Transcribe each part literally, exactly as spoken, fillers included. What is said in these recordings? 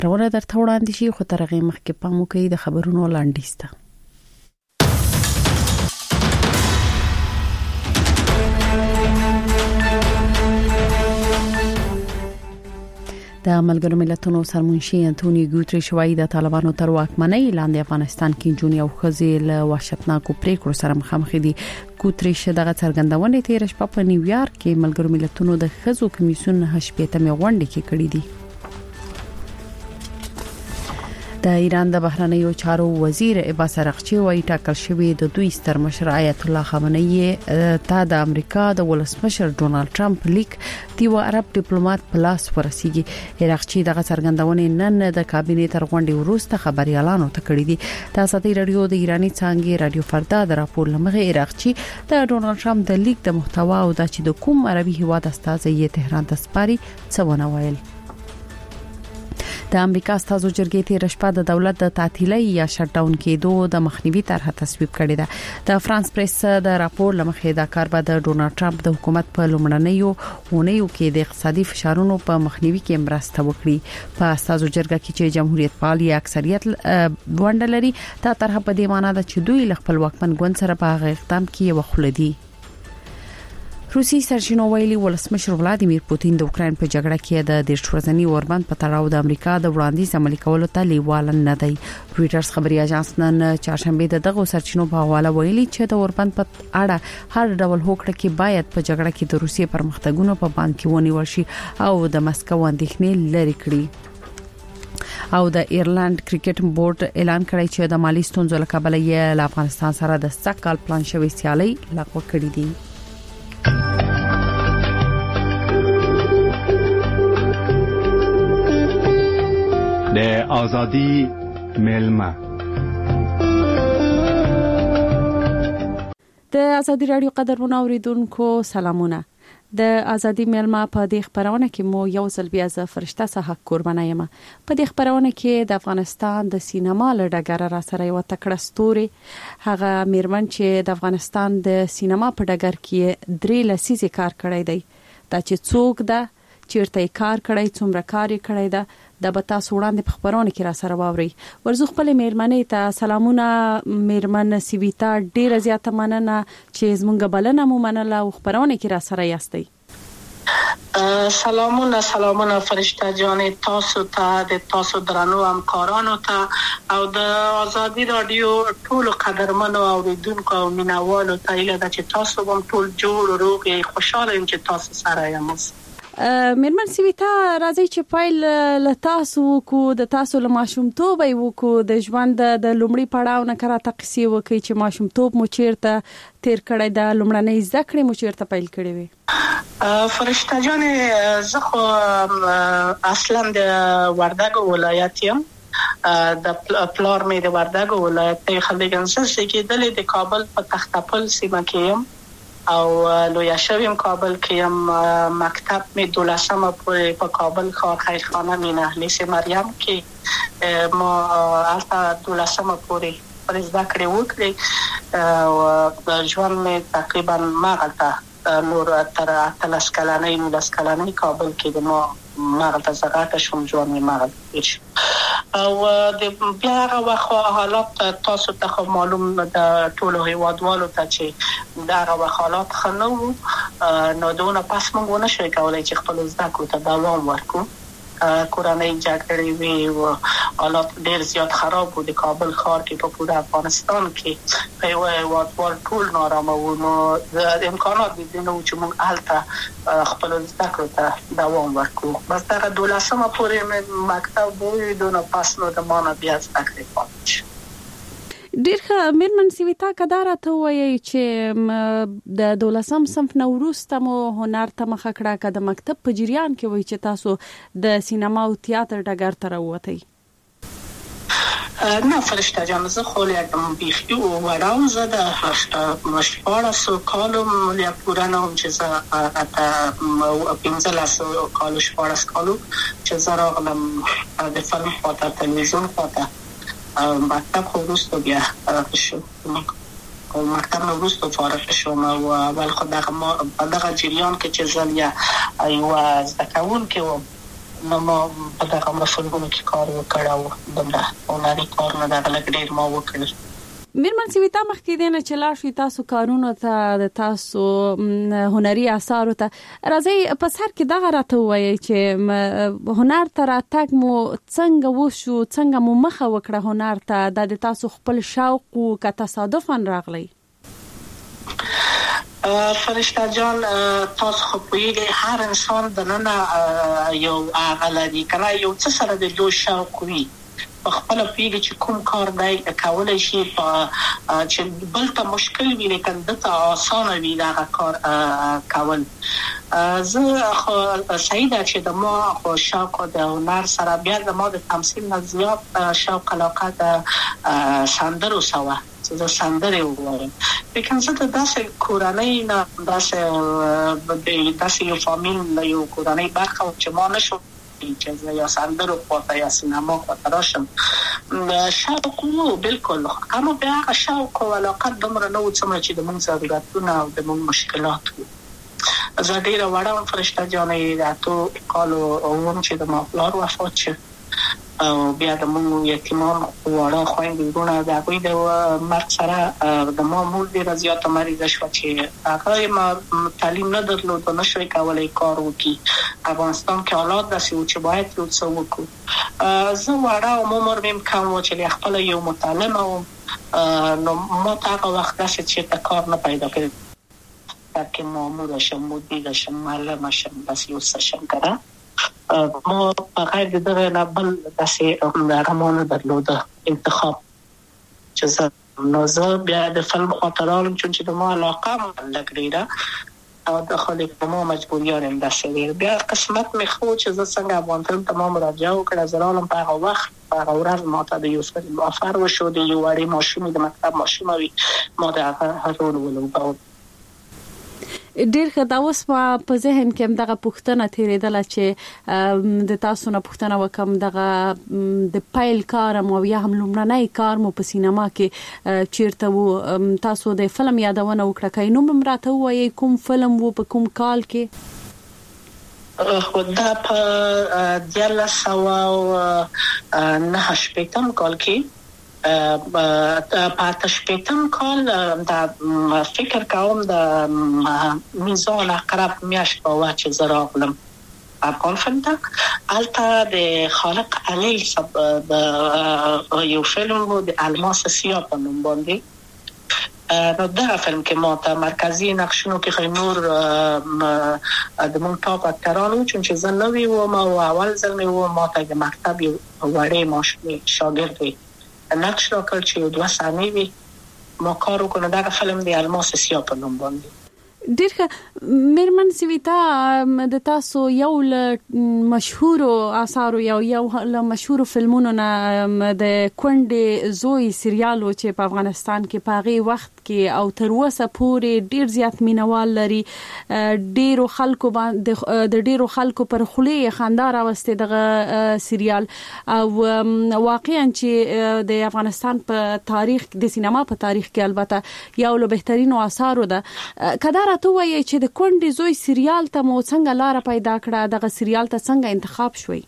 راوړه درته وړاندې شي خو تر هغه مخکې پام وکړئ د خبرونو لاندې ست د ملګرو ملتونو سرمنشي انټونیو ګوتریش وايي د طالبانو تر واکمنۍ لاندې افغانستان کې جونی او خزي له وحشتناکو پریکړو سره مخامخ دي. ګوتریش دغه څرګندونه تیر شپه په نیویارک کې ملګرو ملتونو د خزو کمیسیون هشپېتمې غونډه کې کړې دي. د ایران د بهرنیو چارو وزیر عباس عراقچي وايي ټاکل شوی د دوی ستر مشر آیت الله خامنه‌ای ته د امریکا د ولسمشر ډونالد ټرمپ لیک دیو عرب ډیپلوماټ پلاس ورسیږي. عراقچي دغه څرګندونه نن د کابینې تر غونډې وروسته خبريالانو ته کړې دي. د ازادي رادیو د ایرانی څنګه رادیو فردا د راپور لمغه عراقچي د ډونالد ټرمپ د لیک د محتوا او د چې د کوم عربي هیواد استازي تهران ته سپاري څونه ویل. د امریکا استازو جرګې ته رشپا د دولت د تعطیلۍ یا شټ ډاون کېدو د مخنیوي طرح تصویب کړی ده. د فرانس پریس د راپور لمخې دا کار به د ډونالد ټرمپ د حکومت په لومړنیو اونیو کې د اقتصادي فشارونو په مخنیوي کې مرسته وکړي. په استازو جرګه کې چې جمهوریت پال یا اکثریت ونډه لري دا طرح په دې معنی ده چې دوی خپل واکمن ګوند سره په هغه اقدام کې وخلدي. روسي سرچینو ویلي ولسمشر ولادیمیر پوتین د اوکرين په جګړه کې د دیرش ورځنی اوربند په تړاو د امریکا د وړاندیز عملي کولو ته لیوال نه دی. رويټرز خبري اژانس نن چهارشنبه د دغه سرچینو په حواله ویلي چې د اوربند په اړه هر ډول هوکړه کې باید په جګړه کې د روسي پرمختګونو په باندې کې ونیول شي او د مسکو اندېښنې لري کړي. او د ایرلند کرکټ بورډ اعلان کړی چې د مالی ستونزو له کبله یې له افغانستان سره د سکهال پلان شوی سیالي لغوه کړې دي. د آزادی ملما د آزادی رادیو قدرمن اوریدونکو سلامونه. د آزادی ملما په دې خبرونه کې مو یو ځل بیا ز فرشته صحه قربانه یم. په دې خبرونه کې د افغانستان د سینما لړګر را سره یو تکړه ستوري هغه میرمن چې د افغانستان د سینما په ډګر کې درې لسیزې کار کړی دی. دا چې څوک ده چیرته کار کړی څومره کار کړی ده د بتا سوړاندې په خبرونه کې را سره واوري. ورزو خپل میرمنې ته سلامونه. میرمن سیویتا ډیره زیاته مننه چې زمونږ بلنه مو منله او خبرونه کې را سره یاستئ. سلامونه سلامونه فرشته جان تاسو ته د تاسو درنو همکارانو ته او د آزادی رادیو ټول قدرمنو اوریدونکو او مینوالو ته ایله چې تاسو هم ټول جوړ روغ خوشاله یم چې تاسو سره یم. میرمن سیویتا راځي چې پایل له تاسو کو د تاسو له ماشومتوب یو کو د ژوند د لومړی پړاو نه کرا تقسی وکي چې ماشومتوب مو چیرته تیر کړی د لومړنۍ ذکر مو چیرته پیل کړی وي. فرشته جان زه خو اصلا د وردګ ولایت یم. د پلار مې د وردګ ولایت ته خلګنسس کې د کابل په تختپل سیمه کې یم او لویا شویم کابل کې یم. مکتب می دولسمه پورې په کابل ښار خیرخانه مینه لیس مریم کې ما البته دولسمه پورې پر زده کړې وکړې او ژوند می تقریبا ماغلطه نور تر اتلس کلنۍ نولس کلنۍ کابل کې د ما ماغلطه زغاته شوم ژوند می ماغلطه شو او د بیا هغه وخت حالات تاسو ته معلوم د ټولو هیوادوالو ته چې دا هغه حالات خنو نو دونه پس موږ نه شي کولای چې خپل زده کړو ته دوام ورکړو. کورنۍ جګړې وی او حالات ډېر زیات خراب وو د کابل ښار کې په پوره افغانستان کې په یو هیوادوال ټول نارامه وو. نو د امکانات د دې نو چې موږ هلته خپل زده کړو ته دوام ورکړو. بس دا دولسمه پورې مکتب وو دونه پس نو د مانه بیا زده کړې پاتې. ډیر ښه. میرمن سیویتا کدارا ته وایي چې د دولسم صنف نو وروسته مو هنر ته مخه کړه که د مکتب په جریان کې وایي چې تاسو د سینما او تیاتر ډګر ته راووتئ. نه فرشته جان زه خو یکم بیخی و وراو زه د شپاړسو کالو یا پوره نه وم چې زه اته پنځلس کالو شپاړس کالو چې زه راغلم د فلم خواته تلویزیون خواته مکتب خو وروسته بیا فارغ شو او مکتب نه وروسته فارغ شوم او اول خو دغه دغه جریان کې چې زه یا یو زده کوونکی وم نو ما په دغه فلمونو کې کار وکړاو دغه هنري کار نه دغه ډېر ما وکړل. میرمن سویتا مخکې دینه چې لا شي تاسو کارونه ته د تاسو هنري آثار ته راځي په سر کې دغه راته وایي چې هنر ته راتګ مو څنګه وشو، څنګه مو مخه وکړه هنر ته، د تاسو خپل شوق او که تصادفاً راغلی؟ فرشته جان تاسو خو پوهیږئ هر انسان دننه یو عقل کنه یو څه سره د دوه شوق وي په خپل پیږي چې کوم کار دی کولای شي په چې بل ته مشکل وي لیکن دته آسان وي دا کار کول. زه خو سعیده چې د ما خو شوق د هنر سره بیا د ما د تمثیل نه زیات شوق علاقه د سندرو سوا زه سندرې ووایم. لیکن زه د داسې کورنۍ نه داسې داسې یو فامیل یو کورنۍ برخه چې ما نشو چې یا سندرو خواته یا سینما خواته راشم شوق و بالکل، اما بیا شوق و علاقه دومره نه و څومره چې د موږ ضرورتونه او د موږ مشکلات وو. زه ډېره وړه فرشته جانې د اتو کالو وم چې د ما پلار وفات شو او بیا د موږ یتیمان وړه خویندې وروڼه د هغوی د مرګ سره د ما مور ډېره زیاته مریضه شوه چې هغه ما تعلیم نه درلود او نشوی کولی کار وکړي. افغانستان کې حالات داسې وو چې باید یو څه وکړو. زه وړه او عمر مې کم و چې خپله یو متعلمه وم، نو ما ته هغه وخت داسې چې ته کار نه پیدا کړې بلکې ماموره شم، مدیره شم، معلمه شم، داسې یو څه شم کنه. ما بغیر د دغه نه بل داسې هغه ما نه درلوده انتخاب چې زه نو زه بیا د فلم خواته رالم چې د ما علاقه لږ ډېره او د خلک په ما مجبوریان هم داسې ډېر. بیا قسمت مې ښه چې زه څنګه افغان فلم ته ما مراجعه وکړه. زه رالم په هغه وخت په هغه ورځ ما ته د یو فلم آفر وشو د یو وړې ماشومې د مکتب ماشومه وي، ما د هغه رول ولوباوه. ډیر ښه. دا اوس په ذهن کې دغه پوښتنه تیرېدله چې د تاسو نه پوښتنه وکم دغه د پایل کار مو یا هم لومړنی کار مو په سینما کې چیرته وو؟ تاسو د فلم یادونه وکړه، کای نوم هم راته وایي کوم فلم وو په کوم کال کې؟ خو دا په دیارلس سوه نهه شپېتم کال کې په تشپیتم کال د فکر کوم د میزان اقرب میاشت په وخت چې زه راغلم افغان فلم ته، البته د خالق علیل د یو فلم د الماس سیاه په نوم باندې. نو دا فلم کې ما ته مرکزی نقشونو کې خو نور د مونږ ټاپ اکترانو چې زه نوی وم او اول ځل مې و ما ته د مکتب یو وړې ماشومې شاګرد وي نقش را کړ چې دوه صحنې وي ما کار وکړ. دغه فلم د الماس سیاه په نوم باندې. ډیر ښه. میرمن سویتا د تاسو یو له مشهور آثارو یو یو له مشهور فلمونو نه د کونډې زوی سریال چې په افغانستان کې په هغه وخت کې او تر اوسه پورې ډیر زیات مینوال لري، ډیرو خلکو باندې د ډیرو خلکو پر خولې خندا راوستي دغه سریال او واقعا چې د افغانستان په تاریخ د سینما په تاریخ کې البته یو له بهترینو آثارو ده. کدا راته وایي چې د کونډې زوی سریال ته مو څنګه لار پیدا کړه، دغه سریال ته څنګه انتخاب شوي؟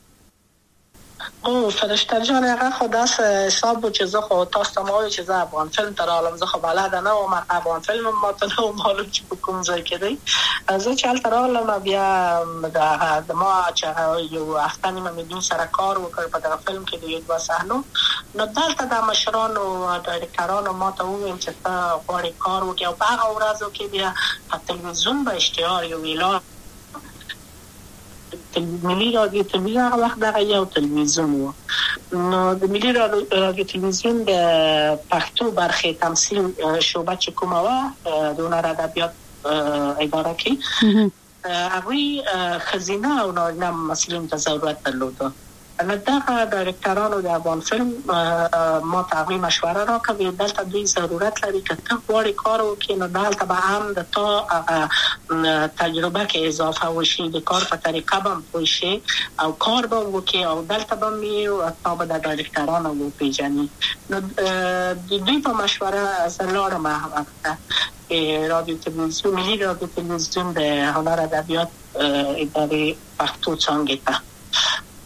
او فرشته جان هغه خو داسې حساب چې زه خو تاسو ته مو چې زه افغان فلم ته رالم، زه خو بلد نه وم افغان فلم ما ته نو معلوم چې په کوم ځای کې دی. زه چې هلته رالم بیا د ما چې یو هفته نیمه مې دوی سره کار وکړ په دغه فلم کې د یو دوه صحنو. نو دلته د مشرانو ډایرکټرانو ما ته وویل چې ته غواړې کار وکړې او په هغه ورځو کې بیا په تلویزیون به اشتهار یو اعلان ملي رادیو تلویزیون هغه وخت دغه یو تلویزیون و. نو د ملي رادیو تلویزیون د پښتو برخې تمثیل شعبه چې کومه وه د هنر ادبیات اداره کې هغوی ښځینه او نارینه ممثلینو ته ضرورت درلوده. نو دغه ډایرکټرانو د افغان فلم ما ته هغوی مشوره راکړه دلته دوی ضرورت لري که ته غواړې کار وکړې نو دلته به هم د تا تجربه کې اضافه وشي، د کار په طریقه به هم پوه شي او کار به وکړې او دلته به هم تا به د ډایرکټرانو وپېژني. نو د دوی په مشوره زه لاړم هغه ته رادیو تلویزیون ملي رادیو تلویزیون د هنر ادبیات ادارې پښتو څانګې ته.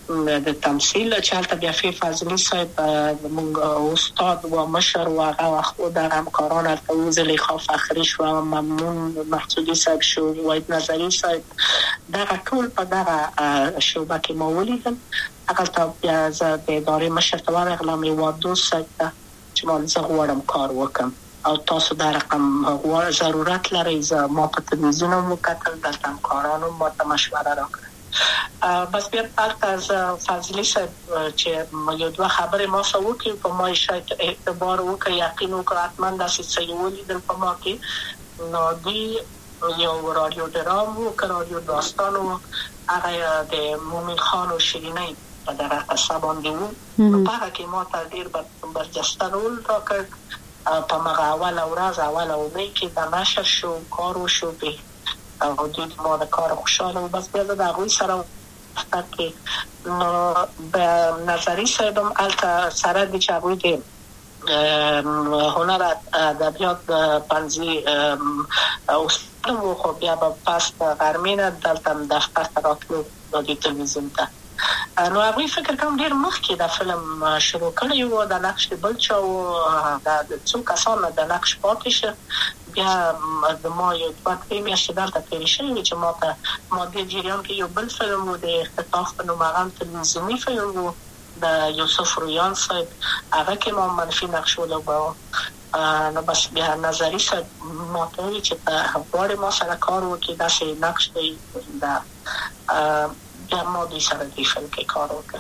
د تمثيل چې بیا فی فاضلی صاحب موږ استاد و مشر و هغه خو د همکارانو ته زلیخا فخری شو ممنون محسودی صاحب شو وحید نظری صاحب دا ټول په دغه شوبه کې مو ولیدل هغه ته بیا زه د ادارې مشر ته ورغلم یو دوست صاحب چې ما زه غواړم کار وکم او تاسو دا رقم غواړئ ضرورت لرئ زه ما په تلویزیون مو کتل د همکارانو ما ته مشوره راکړه بس بیا البته از فضلی صاحب چې یو دوه خبرې ما سره وکړې په ما شاید اعتبار وکړ یقین وکړ حتما داسې څه ولیدل په ما کې نو دی یو رادیو درام و که رادیو داستان و هغه د مومن خان و شیرینی په دغه قصه باندې و نو په هغه کې ما ته ډېر برجسته رول راکړ په مغه اول ورځ اول اونۍ کې د نشر شو کار وشو په او دوی ما د کار خوشاله و بس بیا د هغوی سره وخت کې نو به نظری صاحب هم هلته سره دي چې هغوی د هنر ادبیات پنځي استاد و خو بیا به پس غرمې نه دلته دفتر ته راتلو د تلویزیون ته نو هغوی فکر کوم ډېر مخکې د فلم شروع کړی و د نقش د بل چا و د څو کسانو د نقش پاتې شه بیا د ما یو دوه درې میاشتې دلته تېرې شوې چې ما ته ما دې جریان کې یو بل فلم و د اختطاف په نوم هغه هم تلویزیوني فلم و د یوسف رویان صاحب هغه کې ما منفي نقش ولوباوه نو بس بیا نظری صاحب ما ته وویل چې ته غواړې ما سره کار وکړې داسې نقش دی د بیا ما دوی سره دی فلم کې کار وکړ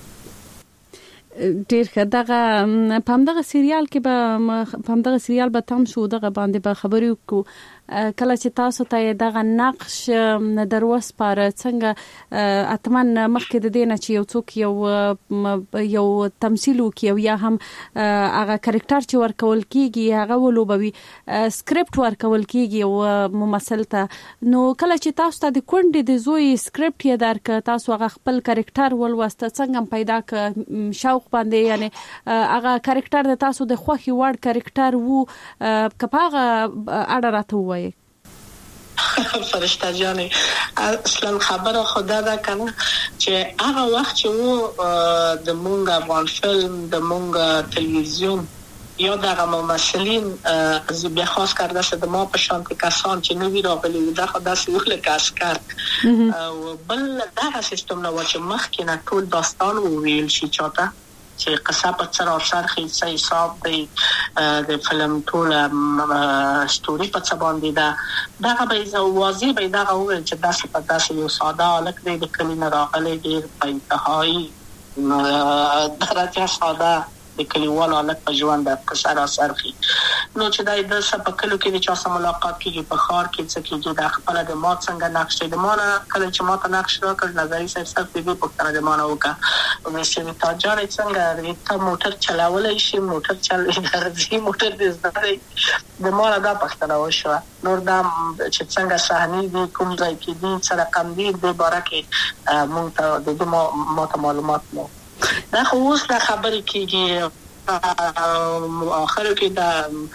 ډیر ښه دغه په همدغه سریال کې به په همدغه سریال به تم شو دغه باندې به خبرې وکړو کله چې تاسو ته دغه نقش در وسپاره څنګه اتمن مخکې د دینه چې یو څوک یو یو تمثيل وکي او یا هم هغه کریکټر چې ورکول کیږي هغه ولوبوي سکرپټ ورکول کیږي او ممثل ته نو کله چې تاسو ته د کونډې د زوی سکرپټ یې درک تاسو هغه خپل کریکټر ولوسته څنګه پیدا ک شوق باندې یعنی هغه کریکټر د تاسو د خوخي وړ کریکټر وو کپاغه اړه راته وایي فرشته جاني اصلا خبره خدا دا کنه چې هغه وخت چې وو د مونږ افغان فلم د مونږ تلویزیون یا دغه ممثلین از بیا خاص کرده شد د ما په شان کسان چې نوی راغلي دا خدا سیول کاسکر او بل دغه سیستم نو چې مخکې نه ټول داستان ویل شي چاته چې قصه په سر او سرخي څه حساب دی د فلم ټول ستوري په څه باندې دا دغه به واضح به دغه ویل چې داسې په داسې یو ساده الک دی د کلینه راغلي ډیر په انتهایی درجه ساده د کلیوالو الک په ژوند د قصه را سرخي نو چې دای د سپکلو کې د چا سره ملاقات کیږي په خار کې څه کیږي د خپل د ما څنګه نقش د ما کله چې ما ته نقش راکړ نظری صاحب صاحب دې په تر د ما نه وکا او چې تا جان څنګه ته موټر چلاولای شي موټر چل درځي موټر دې زده د ما دا پښتنه وشو نور دا چې څنګه صحنه دي کوم ځای کې دي سره کم دي د بارکه مونږ ته د ما ته معلومات نو دا خو اوس دا خبرې کېږي اخر کې دا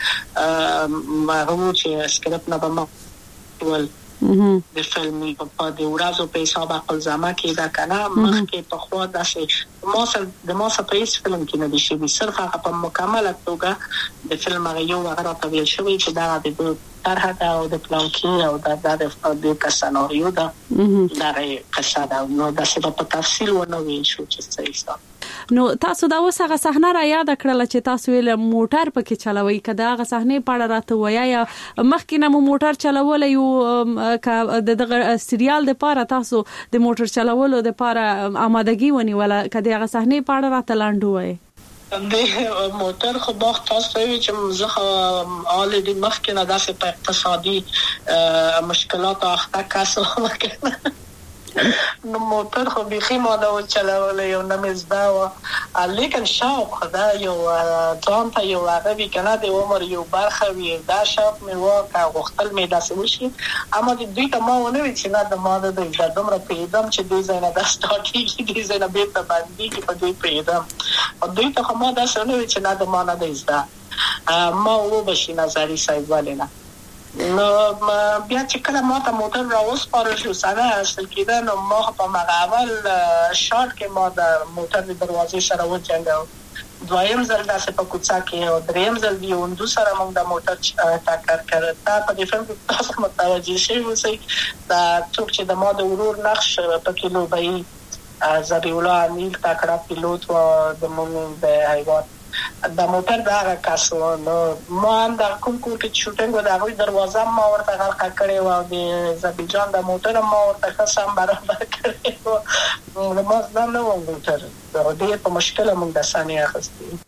هغه چې سکرپټ نه به ول د فلمي په د ورځو په حساب خپل ځما کې دا کنه مخکې په خوا داسې ما سره د ما سره په هیڅ فلم کې نه دي شوي صرف هغه په مکمله توګه د فلم هغه یو هغه راته ویل شوی چې دا د طرح دا او د پلان کې او دا د د سناریو دا دا قصه دا نو داسې په تفصیل ونه ویل شو چې څه حساب نو تاسو دا اوس هغه صحنه را یاد کړل چې تاسو ویل موټر پکې چلوي کدا هغه صحنه پاړه راته ویا یا مخکې نه موټر چلول یو د سریال د پاره تاسو د موټر چلولو د پاره آمادګي ونی ولا کدا هغه صحنه پاړه راته لاندو وای د موټر خو باغ تاسو وی چې زه آلریډي مخکې نه داسې په اقتصادي مشکلات اخته کاسو وکړم نو موټر خو بيخي ما دا چلول یو نمزدا و لیکن شوق خدا یو ځان ته یو هغه کنه د عمر یو برخه وی دا شوق مې واکه غختل مې داسې وشي اما د دوی ته ما ونه وی چې نه د ما د دمر پیدم چې دوی زنه د سټاټي کې زنه به په باندې کې په دوی پیدم او دوی ته ما دا څه نه وی چې نه د ما نه د ازدا ما و بشي نظری صاحب ولنه نو بیا چې کله ما ته موټر راوسپارل شو سنه اصل کېده نو ما په مغاول شارټ کې ما د موټر د دروازې سره وځنګاو دویم ځل داسې په کوڅه کې او دریم ځل دی وندو سره موږ د موټر ټاکر کړ تا په دې فلم کې تاسو متوجه شئ اوسئ دا څوک چې د ما د ورور نقش په کلو بې زبی الله امیل تاکړه پیلوټ و د موږ د هیواد د موټر دا کاسو نو ما هم د کوم کور کې شوټینګ و د هغوی دروازه ما ورته غلقه کړې وه او د زبی جان د موټر ما ورته ښه سم برابر کړې وه نو ما زده نه وم موټر ډېر په مشکله موږ د ثانیې اخیستې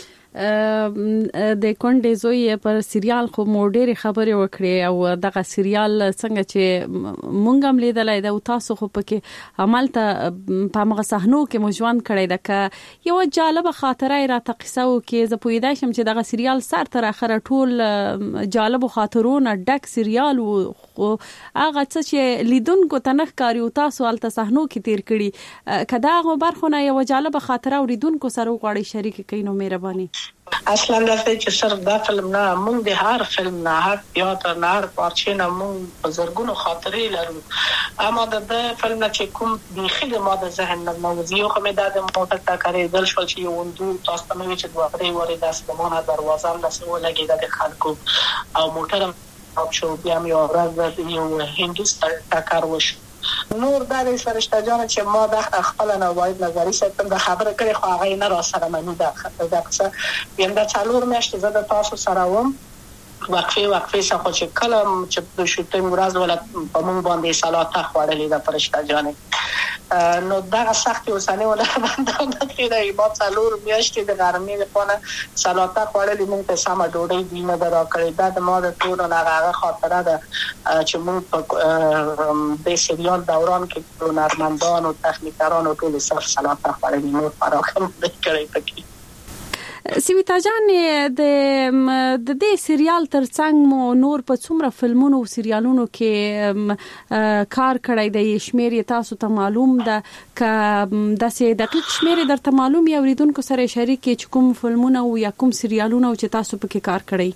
د کونډې زوی پر سریال خو مو ډېرې خبرې وکړې او دغه سریال څنګه چې مونږ هم لیدلی ده او تاسو خو پکې همالته په همغه صحنو کې مو ژوند کړی ده که یوه جالبه خاطره یې راته قصه وکړې زه پوهېدی شم چې دغه سریال سر تر اخره ټول جالبو خاطرو نه ډک سریال و خو هغه څه چې لیدونکو ته نه ښکاري او تاسو هلته صحنو کې تیر کړي که د هغو برخو نه یوه جالبه خاطره اورېدونکو سره وغواړئ شریکه کوي نو مهرباني اصلا داسې چې صرف دا فلم نه موږ د هر فلم نه هر تیاتر نه هر پارچې نه موږ په زرګونو خاطرې لرو اما د فلم نه چې کوم بیخي د ما د ذهن نه موضوع یو خو مې دا د موټر ټاکرېدل شول چې یو وندو تاسو ته مې چې دوه درې وارې داسې د ما نه دروازه هم داسې ولګېده د خلکو او موټر هم شو بیا مې یوه ورځ یو هندوس ټاکر وشو نور دا د فرشته جان چې ما د خپل نه وايد نظری ساتم د خبره کړې خو هغه نه را سره منی دا دا څه یم دا څلور میاشتې زه د تاسو سره وم وقفه وقفه څخه چې کلم چې د شوټینګ ورځ ولا په مونږ باندې سلاته خوړلې د فرشته جان نو دا سخت اوسانه ولا باندې کېدای ما څلور میاشتې د ګرمۍ لپاره سلاته خوړلې مونږ ته سم ډوډۍ دینه درا کړې دا د ما د ټول نه هغه خاطره ده چې مونږ په د سریال دوران کې هنرمندان او تخنیکران او ټول سره سلاته خوړلې نور فراخم کړې پکې سیویتا جان د د دې سریال ترڅنګ مو نور په څومره فلمونو او سریالونو کې کار کړی دی شمیر تاسو ته معلوم ده ک داسې دقیق شمیر درته معلوم یا اوریدونکو سره شریک چې کوم فلمونه او یا کوم سریالونه چې تاسو پکې کار کړی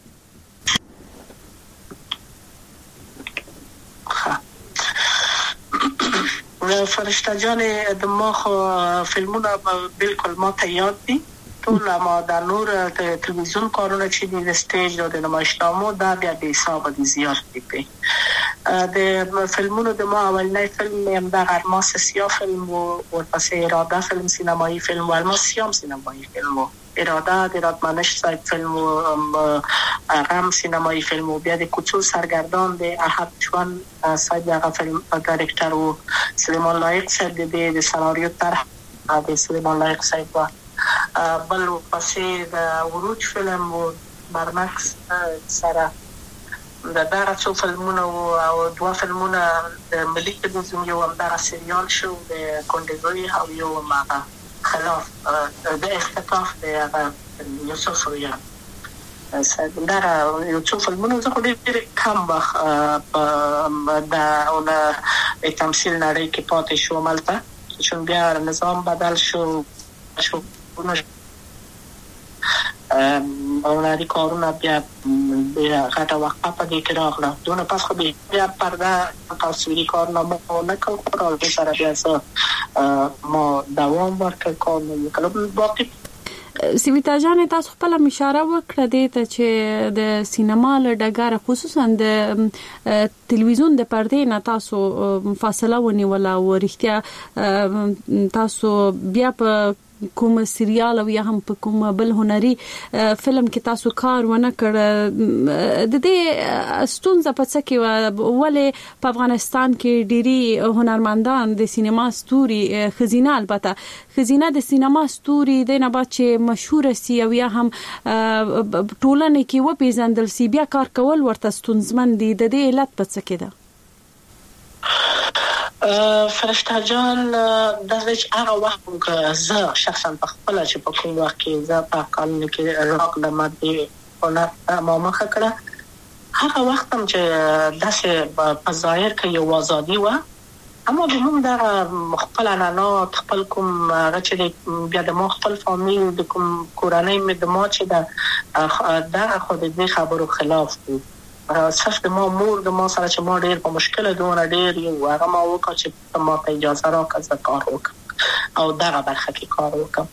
فرشته جان د ما خو فلمونه بالکل ما ته یاد دي ټول ما د نور تلویزیون کارونه چې د سټیج او د نمایشنامو دا بیا د حساب دي زیات دي په د فلمونو د ما اولنۍ فلم هم د الماس سیاه فلم او ورپسې اراده فلم سینمایی فلم او الماس سیاه سینمایی فلم اراده د راتمنش سایت فلم او غم سینمایی فلم او بیا د کوڅو سرگردان د احد چوان سایت هغه فلم ډایرکټر او سلیمان لایق صاحب د سناریو طرح د سلیمان لایق صاحب بل پسې د وروج فلم او برمکس سره د دغه څو فلمونه او دوه فلمونه د ملي تلویزیون یو هم دغه سریال شو د کونډې زوی او یو هم خلاف د اختطاف د یوسف رویان دغه یو څو فلمونه زه خو ډېر کم وخت د تمثیل نړۍ کې پاتې شوم هلته چون بیا نظام بدل شو شو اولادی کارونه بیا بیا غټه وقفه په دې کې راغله دونه پس خو بیا پرده تصویري کارونه مو نه کول خو د سره بیا ما دوام ورکړ کار نه وکړم باقي سیویتا جان تاسو خپل اشاره وکړه دې ته چې د سینما له ډګر خصوصا د تلویزیون د پردې نه تاسو فاصله ونیوله او رښتیا تاسو بیا په کوم سریال او یا هم په کوم بل هنري فلم کې تاسو کار ونه کړ د دې ستونزه په څه کې ولې په افغانستان کې ډيري هنرمندان د سینما ستوري خزینه البته خزینه د سینما ستوري د نه بعد چې مشهور سي او یا هم ټولنه کې و پیژندل سي بیا کار کول ورته ستونزمن دي د دې علت په څه کې ده فرشته جان د هغه وخت که زه شخصا په خپل چې په کوم وخت کې زه په قانون کې راغلم د هنر ما مخه کړه هغه وخت هم چې داسې په ظاهر کې یو ازادي و اما د موږ د خپل عنعنات خپل کوم هغه چې بیا د ما خپل فامیل د کوم کورنۍ مې د ما چې د دغه خو د دې خبرو خلاف دي صرف د ما مور د ما سره چې ما ډېر په مشکل دونه ډېر یو هغه ما وکړ چې ما ته اجازه راکړه زه کار وکړم او دغه برخه کې کار وکړم.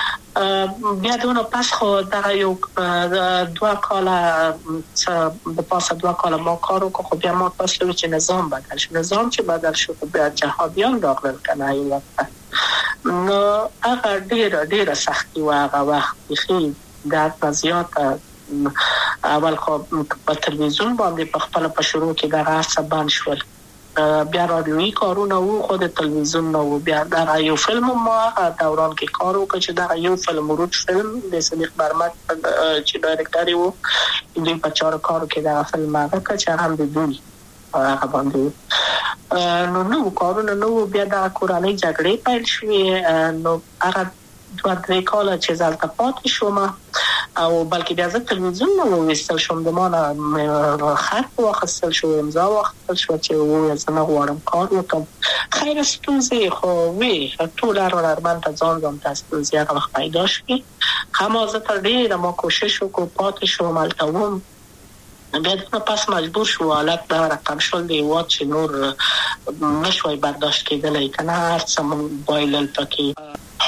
بیا دونه پس خو دغه یو دوه کاله د پاسه دوه کاله ما کار وکړ، خو بیا ما پاسه چې نظام بدل شو. نظام چې بدل شو بیا جهادیان راغلل کنه یو وخت. نو هغه ډېر ډېر سختي و هغه وخت خې د زیاته اول خو په تلویزیون باندې په خپل په شروع کې دغه څه بند شول، بیا رادیویی کارونه وو، خو د تلویزیون نو بیا دا یو فلم ما دوران کې کار وکړ چې دا یو فلم روت فلم د صدیق برمک چې ډایرکټر وو دوی په چارو کارو کې دا فلم هغه چې هم د دوی هغه باندې نو نو کارونه نو بیا د کورنۍ جګړې پیل شوې. نو هغه دوه درې کاله چې زلته پاتې شوم او بلکې بیا زه تلویزیون نو وستل شوم، د ما نه خط واخیستل شو، امضا واخیستل شو چې وایي زه نه غواړم کار وکړم. خیر ستونزې خو وي ټول هرمن ته ځان ځان ته ستونزې هغه وخت پیدا شوې. همه زه تر ډېره ما کوشش وکړ پاتې شوم هلته وم. بیا دونه پس مجبور شو حالت دا رقم شول د هېواد چې نور نشوی برداشت کېدلی که نه هر څه بایلل پکې.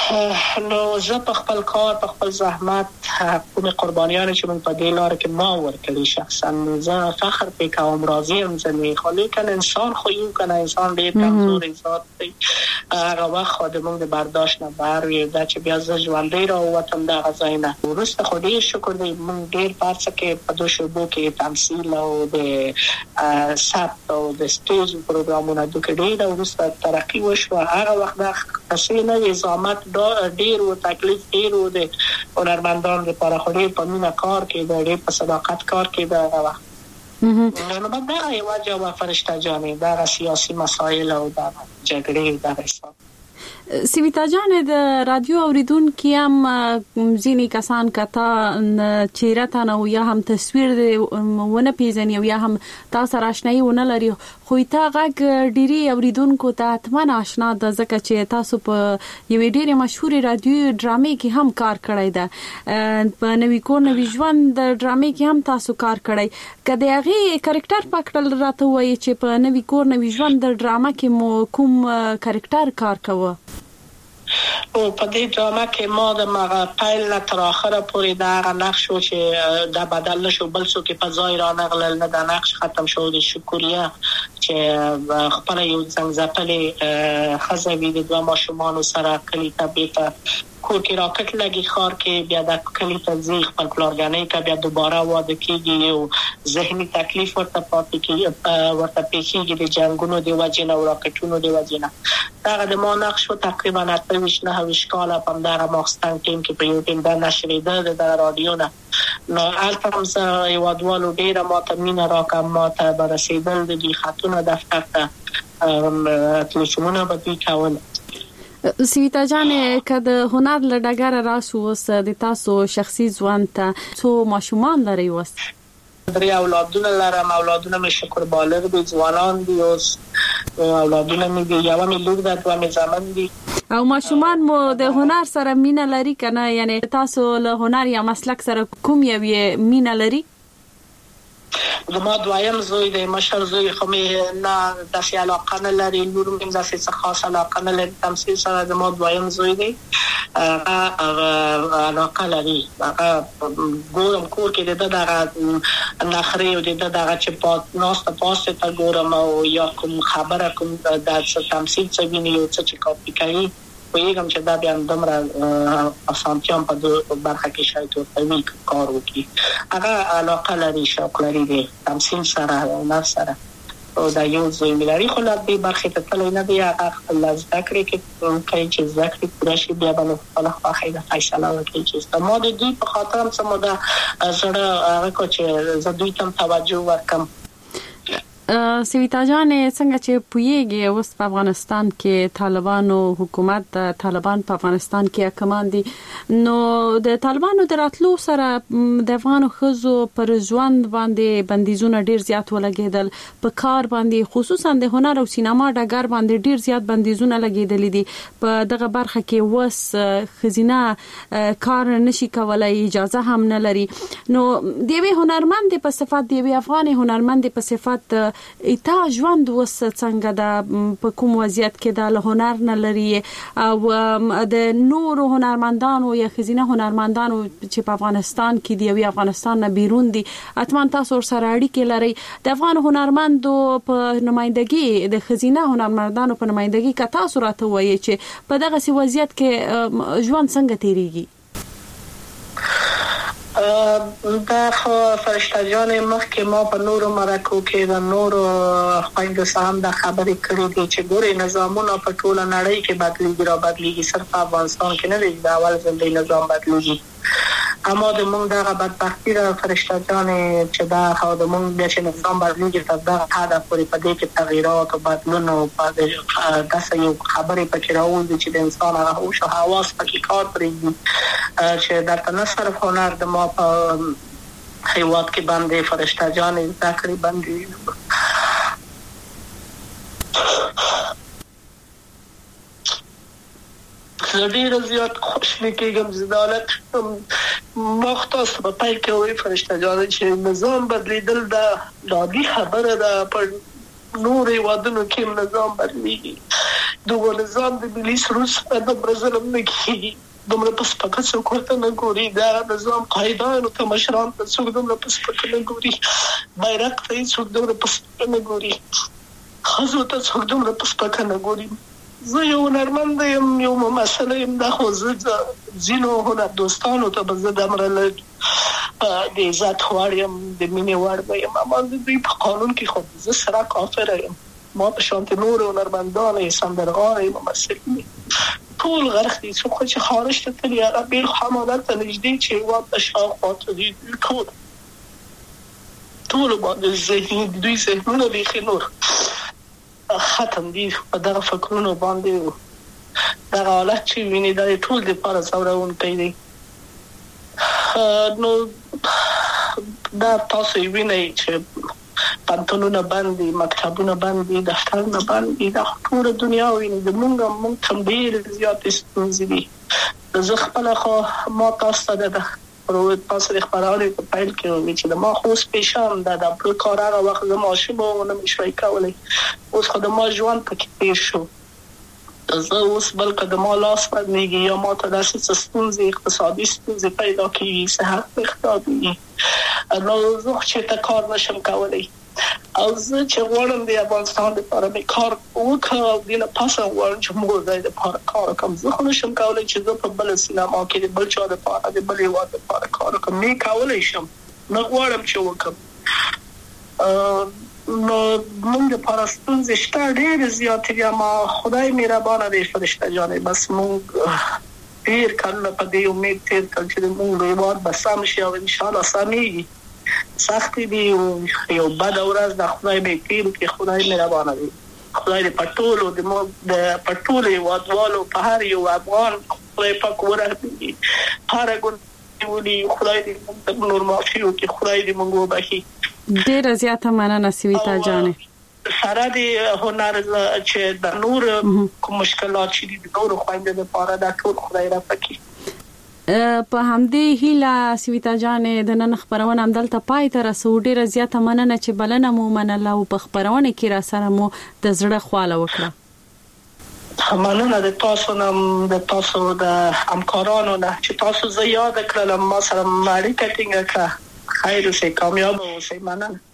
نو زه په خپل کار په خپل زحمت کومې قربانیانې چې موږ په دې لاره کې ما ورکړي شخصا زه فخر پرې کوم، راضي یم ځینې. خو لیکن انسان خو یو که نه انسان ډېر کمزوری ذات دی، هغه وخت خو د موږ د برداشت نه بهر وي دا چې بیا زه ژوندی راووتم دغه ځای نه. وروسته خو ډېر شکر دی موږ ډېر په هر څه کې په دو شعبو کې تمثیل او د ثبت او د سټیج پروګرامونه دوی کې ډېره وروسته ترقي وشوه. هغه وخت دا قصې نه وې، زحمت ډېر و، تکلیف ډېر و د هنرمندانو لپاره، خو ډېر په مینه کار کېده، ډېر په صداقت کار کېده هغه وخت. نو بعد دغه یوه جواب فرشته جانې دغه سیاسي مسایل او دغه جګړې دغه حساب سویتا جان د رادیو اوریدونکي هم ځینې کسان کته چیرې ته نه یا هم تصویر ونه پیژني او یا هم تاسو راشنایی ونه لري، خو ته غږ ډيري اوریدونکو ته اتمن آشنا د ځکه چې تاسو په یوې ډېرې مشهورې رادیو ډرامې کې هم کار کړی ده، په نوی کور نوی ژوند د ډرامې کې هم تاسو کار کړی. کله هغه کریکټر پکړل راته وایي چې په نوی کور نوی ژوند د ډرامه کې مو کوم کریکټر کار کوي؟ او په دې ډرامه کې ما د مغه پایل نه تر اخره پورې دا هغه نقش شو چې دا بدل نشو، بل څوک په ځای را نغلل نه، دا نقش ختم شو. د شکریا چې خپل یو څنګه ځپلې خزوی د دوه ماشومان سره کلی ته بیت کور کې راکټ لګي خار کې بیا د کلی ته ځي خپل پلارګانې کې بیا دوباره واده کېږي او ذهني تکلیف ورته پاتې کېږي ورته پیښیږي د جنگونو د وجې نه او راکټونو د وجې نه. هغه د ما نقش تقریبا اته ویشت نه ویشت کاله په دغه ماخستن ټیم کې په یو ټیم د نشریده د رادیو نه. نو هلته هم زه هېوادوالو ډېره ما ته مینه راکړه، ما ته به رسېدل د دوی خطونه دفتر ته تلیفونونه به دوی کول. سویتا جان که د هنر له ډګره راسو اوس د تاسو شخصي ژوند ته څو ماشومان لرئ؟ اوس درې اولادونه لرم، اولادونه مې شکر بالغ دي، ځوانان دي، اوس اولادونه مې دي، یوه مې لور ده، دوه مې زامن دي. او ماشومان مو د هنر سره مینه لري که نه؟ یعنی تاسو له هنر یا مسلک سره کوم یوې مینه لري؟ زما دویم زوی دی، مشر زوی خو مې نه داسې علاقه نه لري، لور مې داسې څه خاص علاقه نه لري تمثیل سره. زما دویم زوی دی هغه علاقه لري، هغه ګورم کور کې د ده دغه نخرې او د ده دغه چې ناسته پاسته ته ګورم او یا کوم خبره کوم د تمثیل څه ویني یو څه چې کاپي کوي پوهېږم چې دا بیا همدومره اسانتیا هم په برخه کې شاید ورته وي کار وکړي. هغه علاقه لري، شوق لري د تمثیل سره هنر سره او دا یو زوی مې لري، خو لا دې برخې ته تللی نه دی. هغه خپل زده کړې کې کوي چې زده کړې پوره شي بیا به نو خپله خوښۍ د فیصله وکړي چې ما د دوی په خاطر هم څه موده زړه هغه کړ چې زه دوی ته هم توجه ورکړم. سویتا جان څنګه چې پویږي اوس په افغانستان کې طالبانو حکومت طالبان په افغانستان کې حکمان دي نو د طالبانو د راتلو سره د افغان خزو پر ژوند باندې بندیزونه ډیر زیات ولګیدل په کار باندې خصوصا د هنر او سینما ډګر باندې ډیر زیات بندیزونه لګیدل دي په دغه برخه کې وس خزینه کار نشي کولای اجازه هم نه لري نو د یو هنرمند په صفت د یو افغان هنرمند په صفت ایتا ژوند وس څنګه د په کوم وضعیت کې د هنر نه لري او د نور هنرمندانو یا خزینه هنرمندانو چې په افغانستان کې دی او افغانستان نه بیرون دي اتمن تاسو سره اړیکې لري د افغان هنرمندو په نمائندګي د خزینه هنرمندانو په نمائندګي کا تاسو راته وایي چې په دغه سی وضعیت کې ژوند څنګه تیریږي دا خو فرشته جان مخکې ما په نورو مرکو کې د نورو خويندو سره د خبرې کړې دي چې ګوري نظامونه په ټوله نړۍ کې بدلیږي را بدلیږي صرف افغانستان کې نه دی د اول ځل د نظام بدلیږي اما د مونږ دغه بدبختی د فرشته جان چې دا خو د مونږ د نظام بدلیږي تر دا حد پورې په دې کې تغیرات او بدلون او په داسې یو خبرې پکې راوځي چې د انسان هوش او حواس پکې کار پرېږدي چې د تنصر هنر د ما په حیوات کې باندې فرشته جان ذکر باندې ډیر زیات خوشی کېږم زدالت مختص په پای کې وي فرشته جان چې نظام بدلیدل دا عادي خبره ده پر نورې وادونو کې نظام بدلیږي دغه نظام د ملي سروس په برزل نه کېږي دومره پس پکې څوک ورته نه ګوري دا نظام قائدانو ته مشران ته څوک دومره پس پکې نه ګوري بیرغ ته څوک دومره پس پکې نه ګوري خزو ته څوک دومره پس پکې نه ګوري زه یو هنرمند یم یو ممثل یم دا خو زه ځینو هنر دوستانو ته به زه د امرله د عزت وړ یم د مینې وړ یم اما د دوی په قانون کې خو زه سره کافر یم ما په شانت نور هنرمندان سندرغاړي ممثل یم ټول غرق دي څو چې خارج ته تللی هغه بیل حمالت ته نږدې چې وات د شاوخوا دي ټول ټول باندې ذهني دوی ذهنونه بیخي نور ختم دي په دغه فکرونو باندې دغه حالت چې ویني دا ټول د پاره څورون کوي نو دا تاسو ویني چې پانتونونه باندې مکتبونه باندې دفترونه باندې د ټول دنیا ویني د مونږ مونږ تم ډیر زیات ستونزې دي زه خپل خو ما تاسو ته ده پروت تاسو د خبرونه په پایل کې وی چې ما خو سپیشال د د خپل کار هغه وخت زما شوم نه مشوي کولای اوس خو د ما ژوند پکې تیر شو زه اوس بلکې د ما لاس باندې یا ما ته داسې ستونزې اقتصادي ستونزې پیدا کیږي صحت اقتصادي نو زه چې تا کار نشم کولای او زه چې غواړم د افغانستان لپاره به کار وکړم د نه پاسه غواړم چې موږ د لپاره کار کوم زه خو نشم کولای چې زه په بل سینما کې بل چا لپاره د بل یو لپاره کار کوم نه کولای شم نه غواړم چې وکړم نو موږ لپاره ستونزې شته ډېر زیات دي ما خدای مهربانه دی فرشته جان بس موږ ډېر کله په دې امید تیر کړ چې موږ یو وخت بس سم شي او ان شاء الله سمېږي سخت دي یو بد ورځ د خدای به تیر کې خدای مهربانه دی خدای دې پټولو د مو د پټولې وادوالو په هر یو افغان خدای پاک ورته هر ګون ولي خدای دې نور معافیو کې خدای دې موږ وبخي ډیر زیاته مننه سویتا جان سره د هنر چې د نور کوم مشکلات چې د نور خويندو لپاره د ټول خدای را پکې په همدې هیله سویتا جان د نن خبرونه هم دلته پای ته رسو ډیره زیاته مننه چې بلنه مو منله او په خبرونه کې را سره مو د زړه خواله وکړه مننه د تاسو نام د تاسو د همکارانو نه چې تاسو زه یاد کړم ما سره اړیکه ټینګه کړه خیر اوسئ کامیاب اوسئ مننه